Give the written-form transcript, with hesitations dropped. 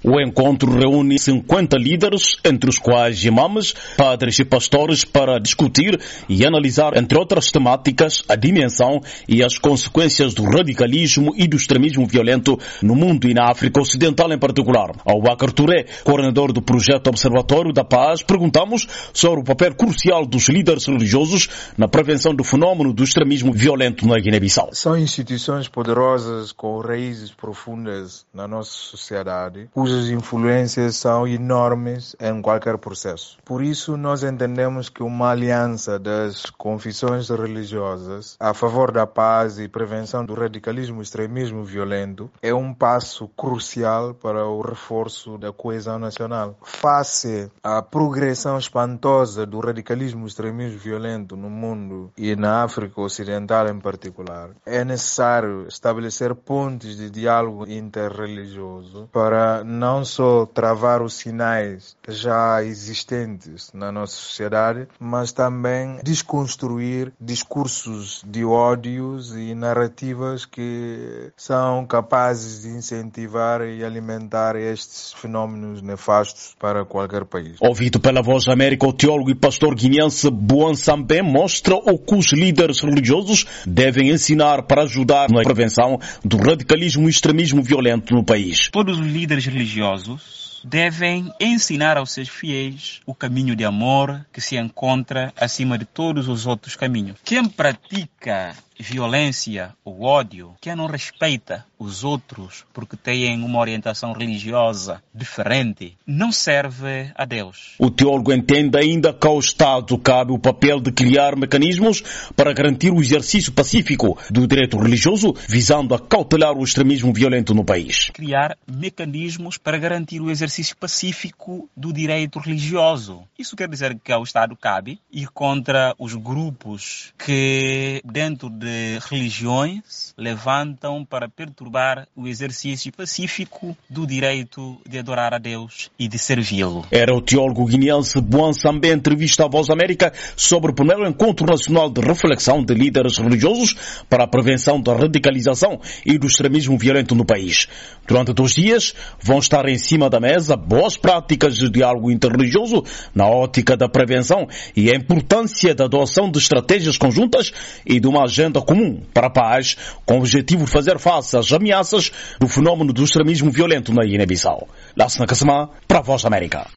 O encontro reúne 50 líderes, entre os quais imãs, padres e pastores, para discutir e analisar, entre outras temáticas, a dimensão e as consequências do radicalismo e do extremismo violento no mundo e na África Ocidental em particular. Ao Bakar Touré, coordenador do projeto Observatório da Paz, perguntamos sobre o papel crucial dos líderes religiosos na prevenção do fenómeno do extremismo violento na Guiné-Bissau. São instituições poderosas com raízes profundas na nossa sociedade, cujas influências são enormes em qualquer processo. Por isso, nós entendemos que uma aliança das confissões religiosas a favor da paz e prevenção do radicalismo e extremismo violento é um passo crucial para o reforço da coesão nacional. Face à progressão espantosa do radicalismo e extremismo violento no mundo e na África Ocidental em particular, é necessário estabelecer pontes de diálogo interreligioso para não só travar os sinais já existentes na nossa sociedade, mas também desconstruir discursos de ódios e narrativas que são capazes de incentivar e alimentar estes fenómenos nefastos para qualquer país. Ouvido pela Voz da América, o teólogo e pastor guineense Boan Sambé mostra o que os líderes religiosos devem ensinar para ajudar na prevenção do radicalismo e extremismo violento no país. Todos os líderes religiosos devem ensinar aos seus fiéis o caminho de amor que se encontra acima de todos os outros caminhos. Quem pratica violência ou ódio, quem não respeita os outros porque têm uma orientação religiosa diferente, não serve a Deus. O teólogo entende ainda que ao Estado cabe o papel de criar mecanismos para garantir o exercício pacífico do direito religioso, visando a cautelar o extremismo violento no país. Criar mecanismos para garantir o exercício pacífico do direito religioso. Isso quer dizer que ao Estado cabe ir contra os grupos que, dentro de religiões, levantam para perturbar o exercício pacífico do direito de adorar a Deus e de servi-lo. Era o teólogo guineense Boan Sambé, entrevista à Voz da América sobre o primeiro encontro nacional de reflexão de líderes religiosos para a prevenção da radicalização e do extremismo violento no país. Durante 2 dias vão estar em cima da mesa boas práticas de diálogo interreligioso na ótica da prevenção e a importância da adoção de estratégias conjuntas e de uma agenda comum para a paz, com o objetivo de fazer face às ameaças do fenómeno do extremismo violento na Guiné-Bissau. Lassana Kassama, para a Voz da América.